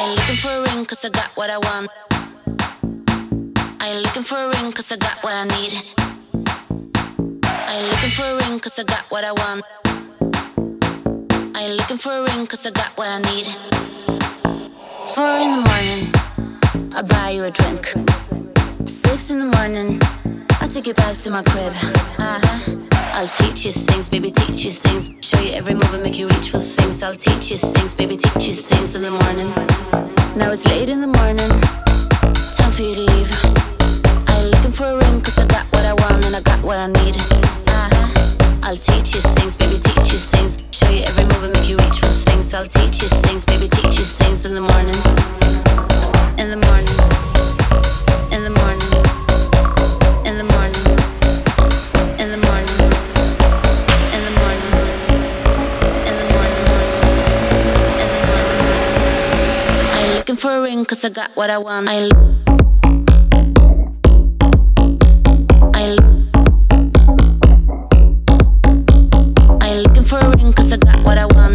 ain't looking for a ring cause I got what I want. I ain't looking for a ring cause I got what I need. I ain't looking for a ring cause I got what I want. I ain't looking for a ring cause I got what I need. 4 in the morning, I'll buy you a drink. 6 in the morning, I'll take you back to my crib. I'll teach you things, baby, teach you things. Show you every move and make you reach for things. I'll teach you things, baby, teach you things in the morning. Now it's late in the morning, time for you to leave. I ain't looking for a ring cause I got what I want and I got what I need. I'll teach you things, baby, teach you things. Show you every move and make you reach for things. I'll teach you things, baby, teach you things in the morning. In the morning. In the morning. In the morning. In the morning. In the morning. In the morning. In the morning. I ain't looking for a ring cause I got what I want. I ain't looking for a ring cause I got what I want.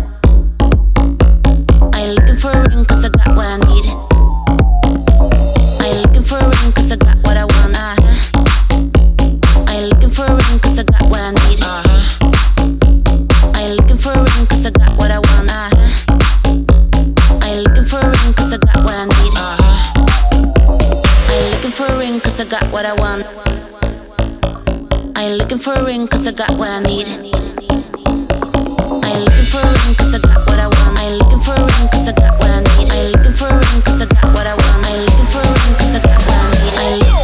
I ain't looking for a ring cause I got what I need. I ain't looking for a ring cause I got what I want. I ain't looking for a ring cause I got what I need. I ain't looking for a ring cause I got what I want. I ain't looking for a ring cause I got what I need. I ain't looking for a ring cause I got what I want. I ain't looking for a ring cause I got what I need. I ain't looking for a ring cause I got what I want. I ain't looking for a ring cause I got what I need. I ain't looking for a ring cause I got what I want. I ain't looking for a ring cause I got what I need. I ain't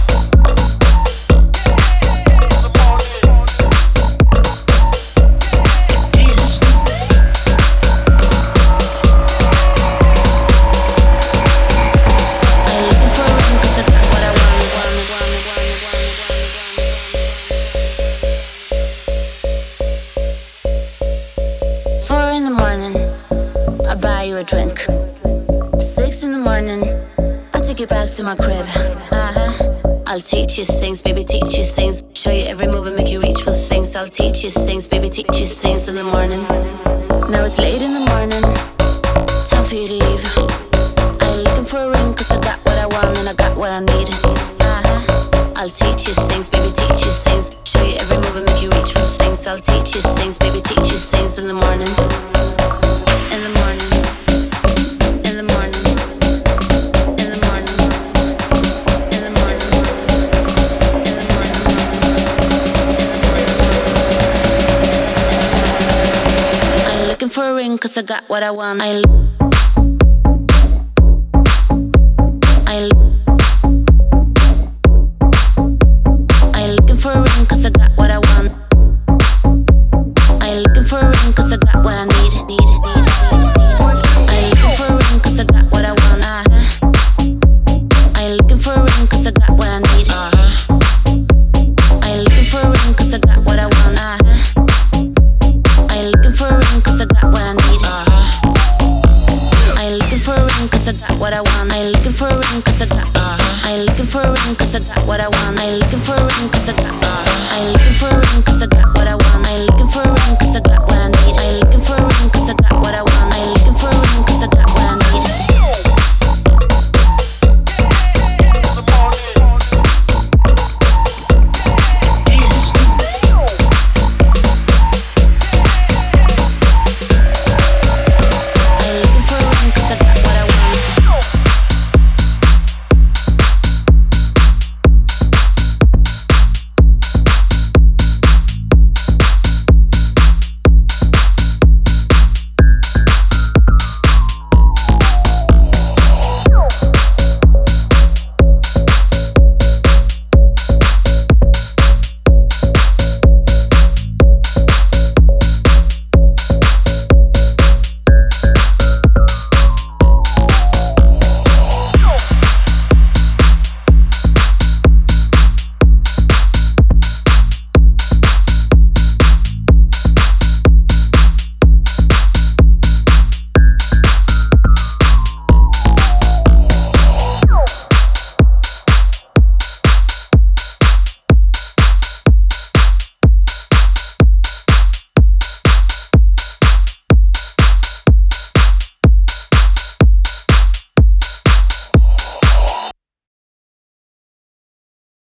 a drink. 6 in the morning, I'll take you back to my crib. I'll teach you things, baby, teach you things. Show you every move and make you reach for things. I'll teach you things, baby, teach you things in the morning. Now it's late in the morning, time for you to leave. I ain't looking for a ring cause I got what I want and I got what I need. I'll teach you things, baby, teach you things. Show you every move and make you reach for things. I'll teach you things, baby, teach you things in the morning. In the morning. Looking for a ring cause I got what I want. I ain't looking for a ring cause I got what I want. I ain't looking for a ring cause I got what I need. I ain't looking for a ring cause I got what I want. I ain't looking for a ring cause I got what I need. I ain't looking for a ring cause I got what I want. I ain't looking for a ring cause I got what I need. I ain't looking for a ring cause I got what I want. I ain't looking for a ring cause I got. I ain't looking for a ring cause I got what I want. I ain't looking for a ring cause I got. I ain't looking for a ring cause I got what I want. I ain't looking for a ring cause I got what I need. I ain't looking for